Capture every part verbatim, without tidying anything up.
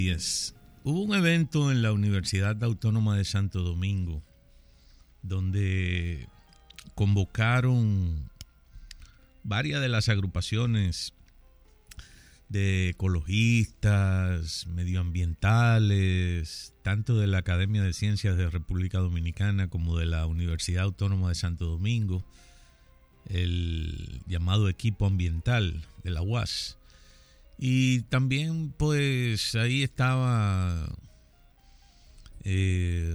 Yes. Hubo un evento en la Universidad Autónoma de Santo Domingo donde convocaron varias de las agrupaciones de ecologistas, medioambientales, tanto de la Academia de Ciencias de República Dominicana como de la Universidad Autónoma de Santo Domingo, el llamado equipo ambiental de la U A S. Y también pues ahí estaba eh,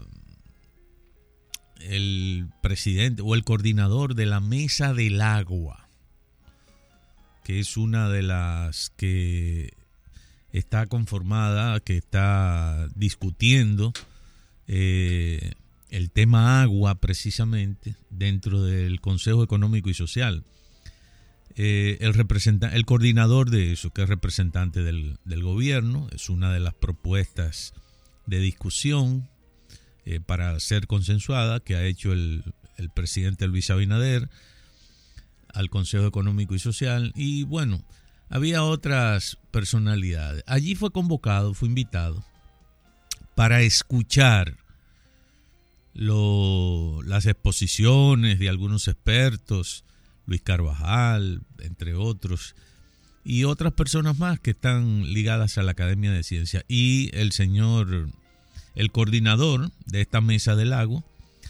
el presidente o el coordinador de la Mesa del Agua, que es una de las que está conformada, que está discutiendo eh, el tema agua precisamente dentro del Consejo Económico y Social. Eh, el, representante, el coordinador de eso, que es representante del, del gobierno, es una de las propuestas de discusión eh, para ser consensuada que ha hecho el, el presidente Luis Abinader al Consejo Económico y Social. Y bueno, había otras personalidades. Allí fue convocado, fue invitado para escuchar lo, las exposiciones de algunos expertos, Luis Carvajal, entre otros, y otras personas más que están ligadas a la Academia de Ciencias. Y el señor, el coordinador de esta Mesa del Agua,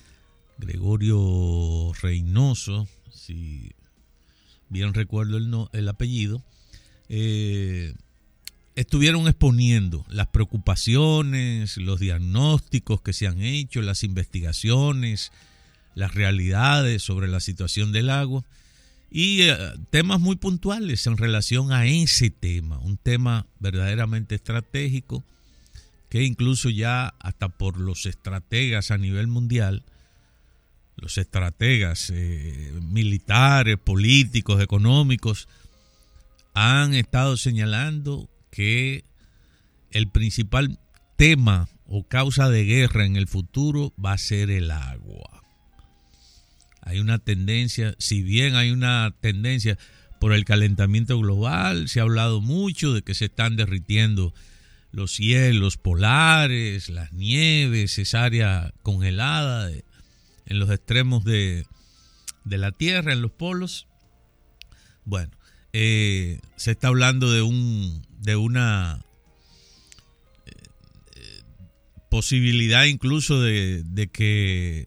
Gregorio Reynoso, si bien recuerdo el, no, el apellido, eh, estuvieron exponiendo las preocupaciones, los diagnósticos que se han hecho, las investigaciones, las realidades sobre la situación del agua y eh, temas muy puntuales en relación a ese tema, un tema verdaderamente estratégico que incluso ya hasta por los estrategas a nivel mundial, los estrategas eh, militares, políticos, económicos, han estado señalando que el principal tema o causa de guerra en el futuro va a ser el agua. Hay una tendencia, si bien hay una tendencia por el calentamiento global, se ha hablado mucho de que se están derritiendo los cielos polares, las nieves, esa área congelada de, en los extremos de, de la Tierra, en los polos. Bueno, eh, se está hablando de un de una eh, posibilidad incluso de, de que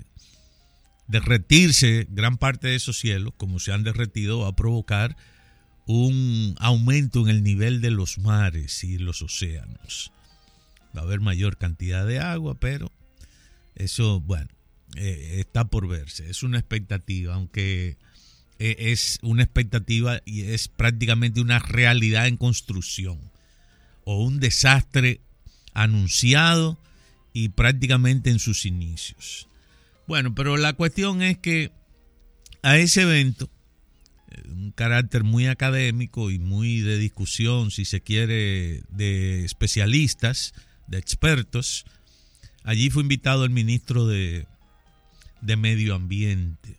derretirse gran parte de esos cielos, como se han derretido, va a provocar un aumento en el nivel de los mares y los océanos. Va a haber mayor cantidad de agua, pero eso, bueno, eh, está por verse. Es una expectativa, aunque eh, es una expectativa y es prácticamente una realidad en construcción o un desastre anunciado y prácticamente en sus inicios. Bueno, pero la cuestión es que a ese evento, un carácter muy académico y muy de discusión, si se quiere, de especialistas, de expertos, allí fue invitado el ministro de, de Medio Ambiente.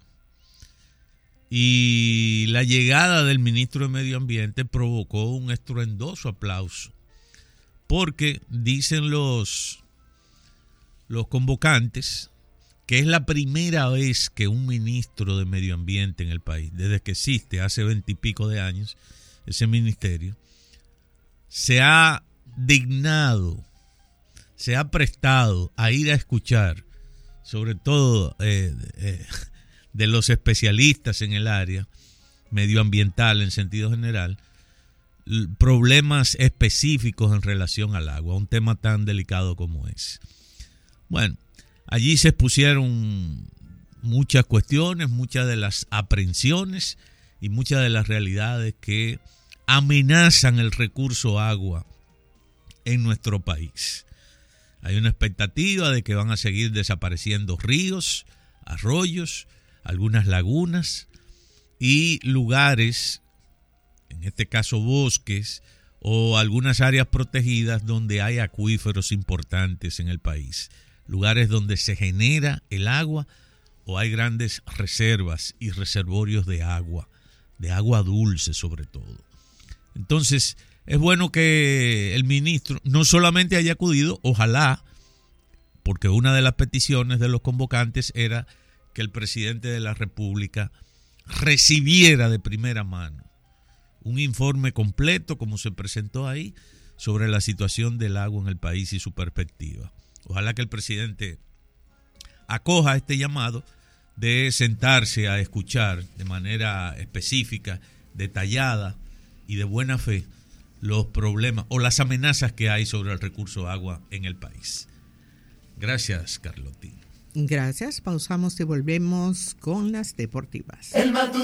Y la llegada del ministro de Medio Ambiente provocó un estruendoso aplauso, porque dicen los, los convocantes que es la primera vez que un ministro de Medio Ambiente en el país, desde que existe hace veintipico de años ese ministerio, se ha dignado, se ha prestado a ir a escuchar, sobre todo eh, eh, de los especialistas en el área medioambiental en sentido general, problemas específicos en relación al agua, un tema tan delicado como ese. Bueno, allí se expusieron muchas cuestiones, muchas de las aprehensiones y muchas de las realidades que amenazan el recurso agua en nuestro país. Hay una expectativa de que van a seguir desapareciendo ríos, arroyos, algunas lagunas y lugares, en este caso bosques o algunas áreas protegidas donde hay acuíferos importantes en el país. Lugares donde se genera el agua o hay grandes reservas y reservorios de agua, de agua dulce sobre todo. Entonces, es bueno que el ministro no solamente haya acudido, ojalá, porque una de las peticiones de los convocantes era que el presidente de la República recibiera de primera mano un informe completo, como se presentó ahí, sobre la situación del agua en el país y su perspectiva. Ojalá que el presidente acoja este llamado de sentarse a escuchar de manera específica, detallada y de buena fe los problemas o las amenazas que hay sobre el recurso agua en el país. Gracias, Carlotti. Gracias, pausamos y volvemos con las deportivas.